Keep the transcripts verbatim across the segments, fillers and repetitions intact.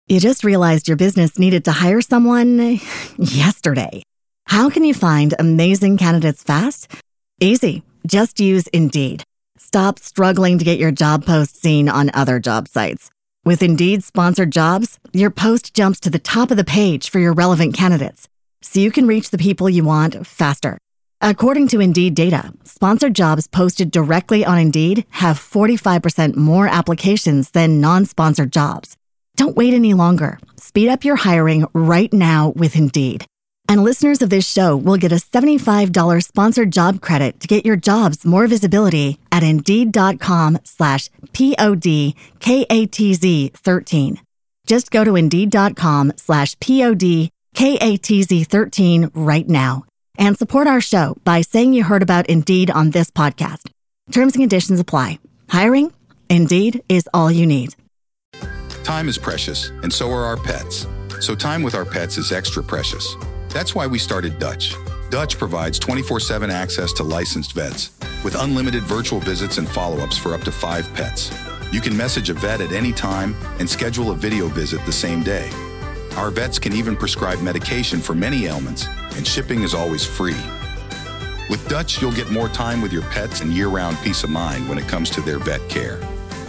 You just realized your business needed to hire someone yesterday. How can you find amazing candidates fast? Easy. Just use Indeed. Stop struggling to get your job post seen on other job sites. With Indeed sponsored jobs, your post jumps to the top of the page for your relevant candidates, so you can reach the people you want faster. According to Indeed data, sponsored jobs posted directly on Indeed have forty-five percent more applications than non-sponsored jobs. Don't wait any longer. Speed up your hiring right now with Indeed. And listeners of this show will get a seventy-five dollars sponsored job credit to get your jobs more visibility at Indeed.com slash P-O-D-K-A-T-Z 13. Just go to Indeed.com slash P-O-D-K-A-T-Z 13 right now and support our show by saying you heard about Indeed on this podcast. Terms and conditions apply. Hiring? Indeed is all you need. Time is precious, and so are our pets. So time with our pets is extra precious. That's why we started Dutch. Dutch provides twenty-four seven access to licensed vets with unlimited virtual visits and follow-ups for up to five pets. You can message a vet at any time and schedule a video visit the same day. Our vets can even prescribe medication for many ailments, and shipping is always free. With Dutch, you'll get more time with your pets and year-round peace of mind when it comes to their vet care.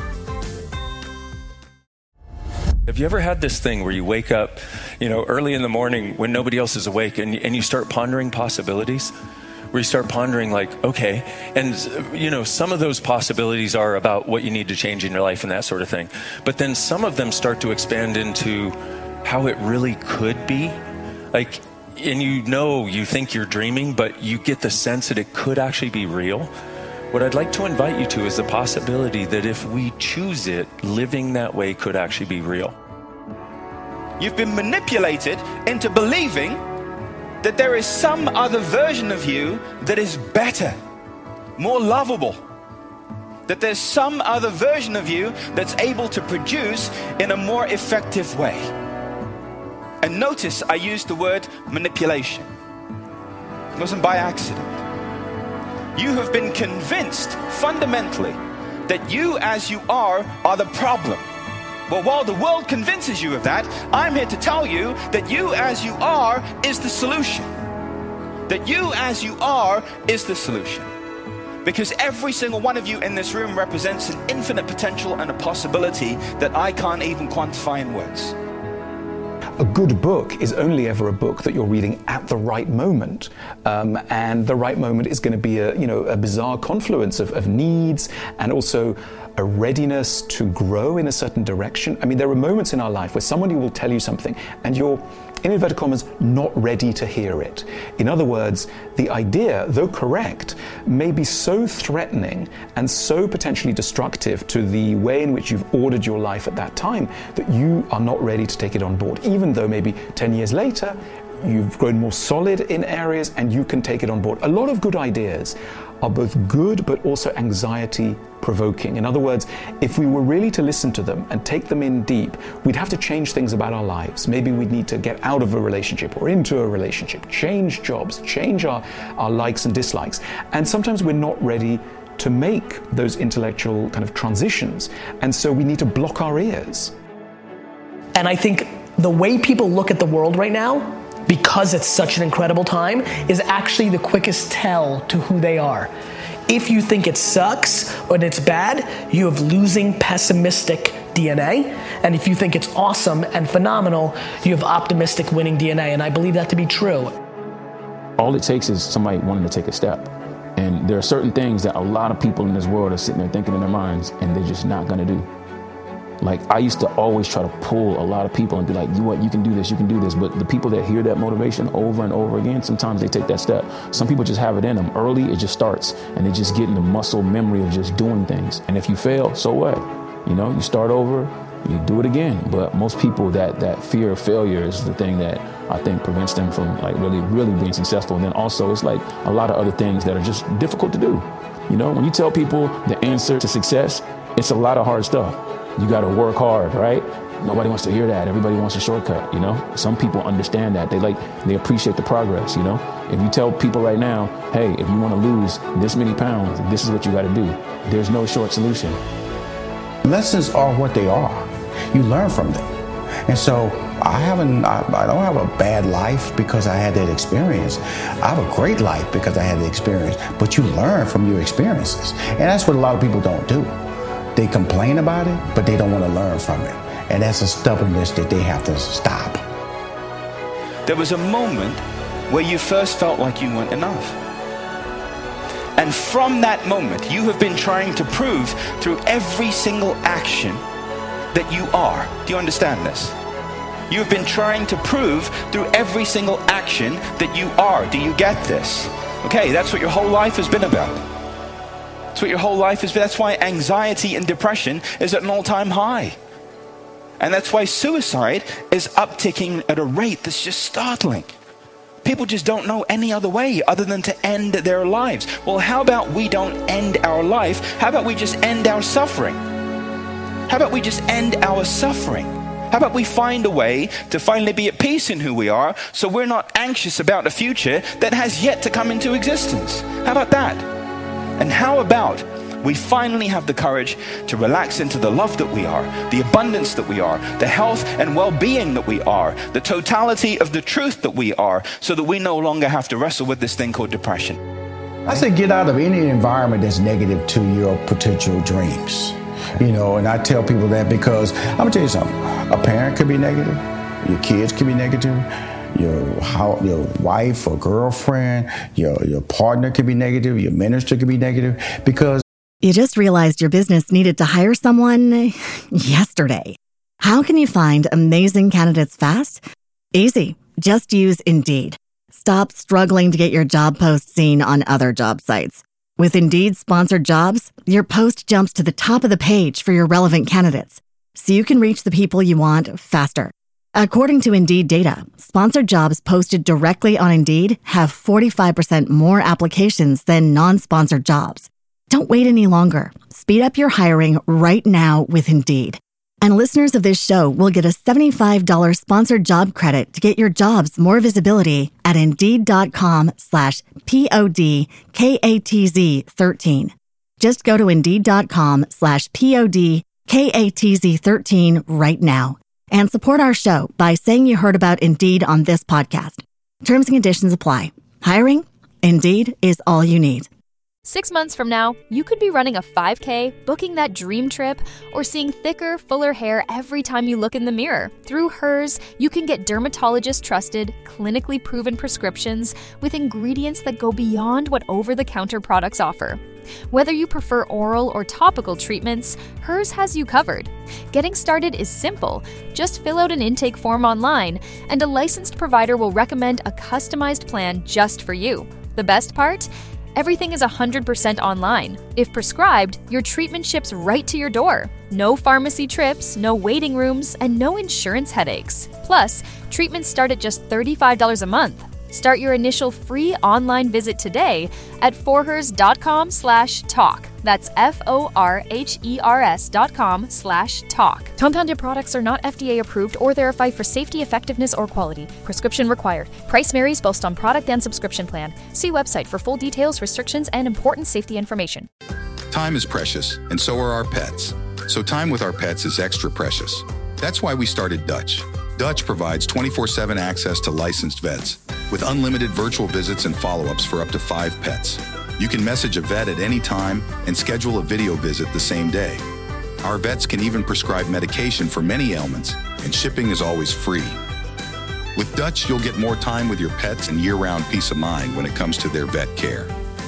Have you ever had this thing where you wake up, you know, early in the morning when nobody else is awake and, and you start pondering possibilities? Where you start pondering like, okay, and, you know, some of those possibilities are about what you need to change in your life and that sort of thing. But then some of them start to expand into how it really could be. Like, and you know, you think you're dreaming, but you get the sense that it could actually be real. What I'd like to invite you to is the possibility that if we choose it, living that way could actually be real. You've been manipulated into believing that there is some other version of you that is better, more lovable. That there's some other version of you that's able to produce in a more effective way. And notice I used the word manipulation. It wasn't by accident. You have been convinced fundamentally that you as you are are the problem. Well, while the world convinces you of that, I'm here to tell you that you as you are is the solution. That you as you are is the solution. Because every single one of you in this room represents an infinite potential and a possibility that I can't even quantify in words. A good book is only ever a book that you're reading at the right moment, um, and the right moment is going to be a you know a bizarre confluence of, of needs and also a readiness to grow in a certain direction. I mean, there are moments in our life where somebody will tell you something and you're, in inverted commas, not ready to hear it. In other words, the idea, though correct, may be so threatening and so potentially destructive to the way in which you've ordered your life at that time that you are not ready to take it on board, even though maybe ten years later you've grown more solid in areas and you can take it on board. A lot of good ideas are both good but also anxiety provoking. In other words, if we were really to listen to them and take them in deep, we'd have to change things about our lives. Maybe we'd need to get out of a relationship or into a relationship, change jobs, change our, our likes and dislikes. And sometimes we're not ready to make those intellectual kind of transitions. And so we need to block our ears. And I think the way people look at the world right now, because it's such an incredible time, is actually the quickest tell to who they are. If you think it sucks or it's bad, you have losing pessimistic D N A. And if you think it's awesome and phenomenal, you have optimistic winning D N A. And I believe that to be true. All it takes is somebody wanting to take a step. And there are certain things that a lot of people in this world are sitting there thinking in their minds and they're just not gonna do. Like, I used to always try to pull a lot of people and be like, you what, you can do this, you can do this. But the people that hear that motivation over and over again, sometimes they take that step. Some people just have it in them. Early, it just starts, and they just get in the muscle memory of just doing things. And if you fail, so what? You know, you start over, you do it again. But most people, that that fear of failure is the thing that I think prevents them from like really, really being successful. And then also it's like a lot of other things that are just difficult to do. You know, when you tell people the answer to success, it's a lot of hard stuff. You got to work hard, right? Nobody wants to hear that. Everybody wants a shortcut, you know? Some people understand that. They like, they appreciate the progress, you know? If you tell people right now, hey, if you want to lose this many pounds, this is what you got to do. There's no short solution. Lessons are what they are. You learn from them. And so I haven't, I, I don't have a bad life because I had that experience. I have a great life because I had the experience. But you learn from your experiences. And that's what a lot of people don't do. They complain about it, but they don't want to learn from it. And that's a stubbornness that they have to stop. There was a moment where you first felt like you weren't enough. And from that moment, you have been trying to prove through every single action that you are. Do you understand this? You have been trying to prove through every single action that you are. Do you get this? Okay, that's what your whole life has been about. That's what your whole life has been. That's why anxiety and depression is at an all-time high. And that's why suicide is upticking at a rate that's just startling. People just don't know any other way other than to end their lives. Well, how about we don't end our life? How about we just end our suffering? How about we just end our suffering? How about we find a way to finally be at peace in who we are, so we're not anxious about a future that has yet to come into existence? How about that? And how about we finally have the courage to relax into the love that we are, the abundance that we are, the health and well-being that we are, the totality of the truth that we are, so that we no longer have to wrestle with this thing called depression. I say get out of any environment that's negative to your potential dreams. You know, and I tell people that because I'm gonna tell you something. A parent could be negative. Your kids could be negative. Your how, your wife or girlfriend, your your partner could be negative. Your minister could be negative because. You just realized your business needed to hire someone yesterday. How can you find amazing candidates fast? Easy. Just use Indeed. Stop struggling to get your job post seen on other job sites. With Indeed sponsored jobs, your post jumps to the top of the page for your relevant candidates, so you can reach the people you want faster. According to Indeed data, sponsored jobs posted directly on Indeed have forty-five percent more applications than non-sponsored jobs. Don't wait any longer. Speed up your hiring right now with Indeed. And listeners of this show will get a seventy-five dollars sponsored job credit to get your jobs more visibility at Indeed.com slash P-O-D-K-A-T-Z 13. Just go to Indeed.com slash P-O-D-K-A-T-Z 13 right now and support our show by saying you heard about Indeed on this podcast. Terms and conditions apply. Hiring? Indeed is all you need. Six months from now, you could be running a five K, booking that dream trip, or seeing thicker, fuller hair every time you look in the mirror. Through Hers, you can get dermatologist-trusted, clinically proven prescriptions with ingredients that go beyond what over-the-counter products offer. Whether you prefer oral or topical treatments, Hers has you covered. Getting started is simple. Just fill out an intake form online, and a licensed provider will recommend a customized plan just for you. The best part? Everything is one hundred percent online. If prescribed, your treatment ships right to your door. No pharmacy trips, no waiting rooms, and no insurance headaches. Plus, treatments start at just thirty-five dollars a month. Start your initial free online visit today at forhers.com slash talk. That's F-O-R-H-E-R-S dot com slash talk. Compounded products are not F D A approved or verified for safety, effectiveness, or quality. Prescription required. Price varies based on product and subscription plan. See website for full details, restrictions, and important safety information. Time is precious, and so are our pets. So time with our pets is extra precious. That's why we started Dutch. Dutch provides twenty-four seven access to licensed vets with unlimited virtual visits and follow-ups for up to five pets. You can message a vet at any time and schedule a video visit the same day. Our vets can even prescribe medication for many ailments, and shipping is always free. With Dutch, you'll get more time with your pets and year-round peace of mind when it comes to their vet care.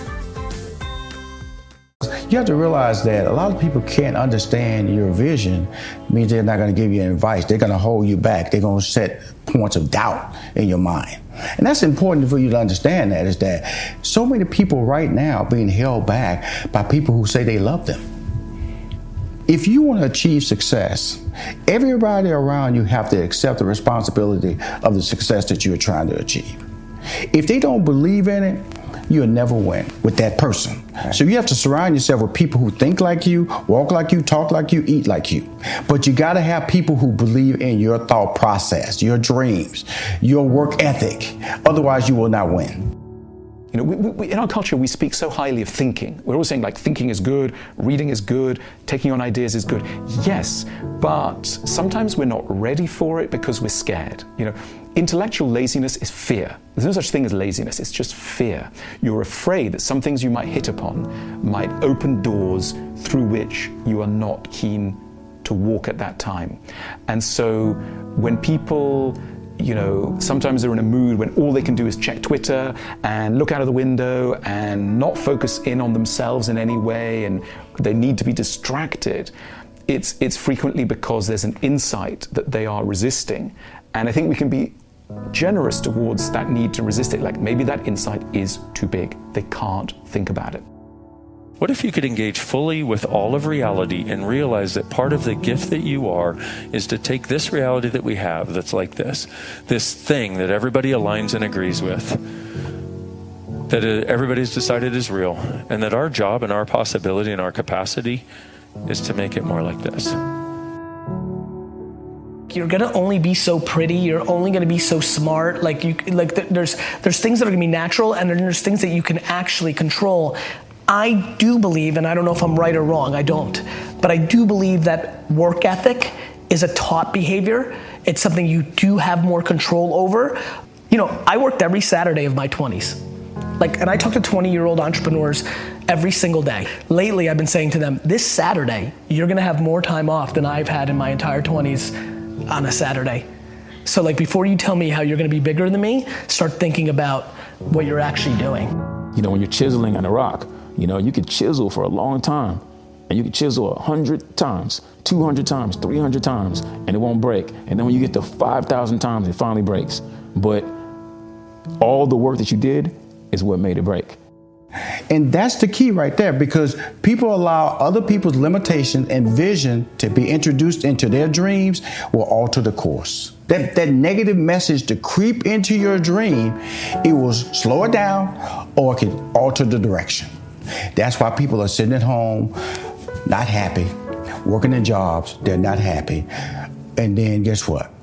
You have to realize that a lot of people can't understand your vision. It means they're not going to give you advice. They're going to hold you back. They're going to set points of doubt in your mind. And that's important for you to understand that, is that so many people right now are being held back by people who say they love them. If you want to achieve success, everybody around you have to accept the responsibility of the success that you're trying to achieve. If they don't believe in it, you'll never win with that person. So you have to surround yourself with people who think like you, walk like you, talk like you, eat like you. But you got to have people who believe in your thought process, your dreams, your work ethic. Otherwise, you will not win. You know, we, we, in our culture, we speak so highly of thinking. We're always saying, like, thinking is good, reading is good, taking on ideas is good. Yes, but sometimes we're not ready for it because we're scared. You know, intellectual laziness is fear. There's no such thing as laziness, it's just fear. You're afraid that some things you might hit upon might open doors through which you are not keen to walk at that time. And so when people, you know, sometimes they're in a mood when all they can do is check Twitter and look out of the window and not focus in on themselves in any way, and they need to be distracted. It's, it's frequently because there's an insight that they are resisting. And I think we can be generous towards that need to resist it. Like, maybe that insight is too big. They can't think about it. What if you could engage fully with all of reality and realize that part of the gift that you are is to take this reality that we have that's like this, this thing that everybody aligns and agrees with, that everybody's decided is real, and that our job and our possibility and our capacity is to make it more like this. You're gonna only be so pretty. You're only gonna be so smart. Like you, like there's there's things that are gonna be natural, and then there's things that you can actually control. I do believe, and I don't know if I'm right or wrong, I don't, but I do believe that work ethic is a taught behavior. It's something you do have more control over. You know, I worked every Saturday of my twenties. Like, and I talk to twenty-year-old entrepreneurs every single day. Lately, I've been saying to them, this Saturday, you're gonna have more time off than I've had in my entire twenties on a Saturday. So like, before you tell me how you're gonna be bigger than me, start thinking about what you're actually doing. You know, when you're chiseling on a rock, you know, you could chisel for a long time, and you could chisel a hundred times, two hundred times, three hundred times, and it won't break. And then when you get to five thousand times, it finally breaks. But all the work that you did is what made it break. And that's the key right there, because people allow other people's limitation and vision to be introduced into their dreams will alter the course. That, that negative message to creep into your dream, it will slow it down or it can alter the direction. That's why people are sitting at home, not happy, working in jobs, they're not happy. And then guess what?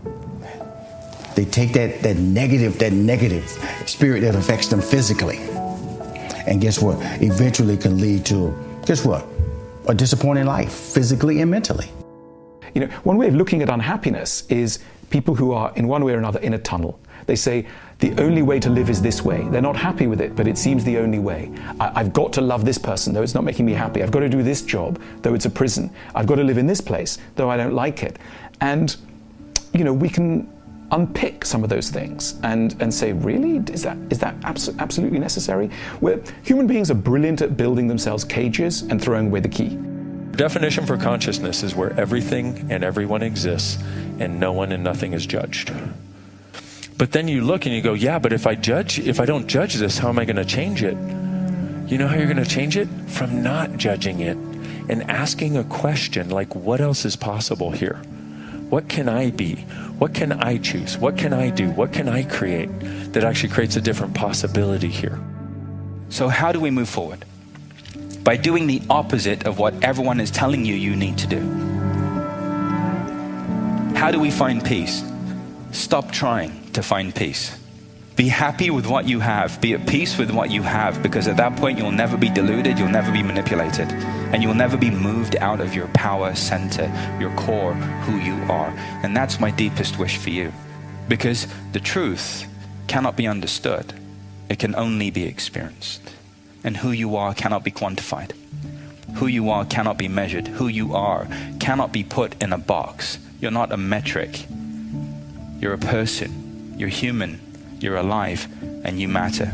They take that, that negative, that negative spirit that affects them physically. And guess what? Eventually can lead to, guess what? A disappointing life, physically and mentally. You know, one way of looking at unhappiness is people who are in one way or another in a tunnel. They say, the only way to live is this way. They're not happy with it, but it seems the only way. I, I've got to love this person, though it's not making me happy. I've got to do this job, though it's a prison. I've got to live in this place, though I don't like it. And, you know, we can unpick some of those things and, and say, really? Is that, is that abso- absolutely necessary? Where human beings are brilliant at building themselves cages and throwing away the key. Definition for consciousness is where everything and everyone exists and no one and nothing is judged. But then you look and you go, yeah, but if I judge, if I don't judge this, how am I going to change it? You know how you're going to change it? From not judging it and asking a question like, what else is possible here? What can I be? What can I choose? What can I do? What can I create that actually creates a different possibility here? So how do we move forward? By doing the opposite of what everyone is telling you you need to do. How do we find peace? Stop trying to find peace. Be happy with what you have. Be at peace with what you have, because at that point you'll never be deluded, you'll never be manipulated, and you'll never be moved out of your power center, your core, who you are. And that's my deepest wish for you, because the truth cannot be understood. It can only be experienced. And who you are cannot be quantified. Who you are cannot be measured. Who you are cannot be put in a box. You're not a metric. You're a person. You're human. You're alive, and you matter.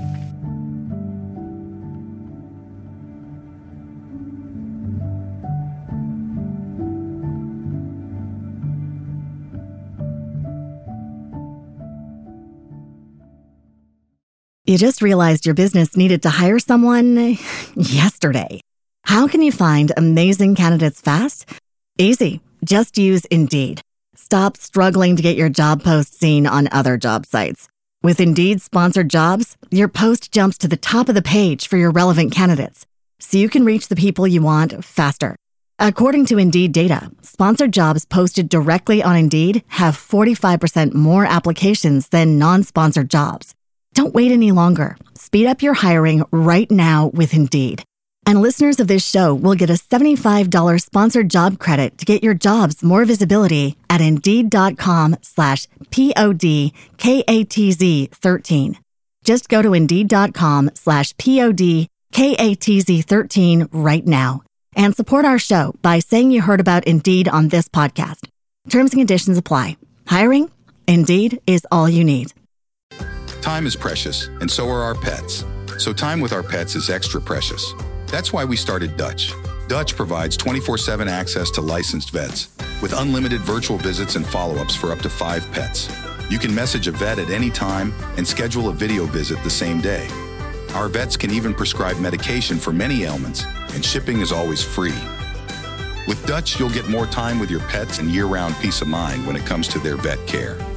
You just realized your business needed to hire someone yesterday. How can you find amazing candidates fast? Easy. Just use Indeed. Stop struggling to get your job post seen on other job sites. With Indeed sponsored jobs, your post jumps to the top of the page for your relevant candidates, so you can reach the people you want faster. According to Indeed data, sponsored jobs posted directly on Indeed have forty-five percent more applications than non-sponsored jobs. Don't wait any longer. Speed up your hiring right now with Indeed. And listeners of this show will get a seventy-five dollars sponsored job credit to get your jobs more visibility at Indeed.com slash P-O-D-K-A-T-Z 13. Just go to Indeed.com slash P-O-D-K-A-T-Z 13 right now and support our show by saying you heard about Indeed on this podcast. Terms and conditions apply. Hiring? Indeed is all you need. Time is precious, and so are our pets. So time with our pets is extra precious. That's why we started Dutch. Dutch provides twenty-four seven access to licensed vets with unlimited virtual visits and follow-ups for up to five pets. You can message a vet at any time and schedule a video visit the same day. Our vets can even prescribe medication for many ailments, and shipping is always free. With Dutch, you'll get more time with your pets and year-round peace of mind when it comes to their vet care.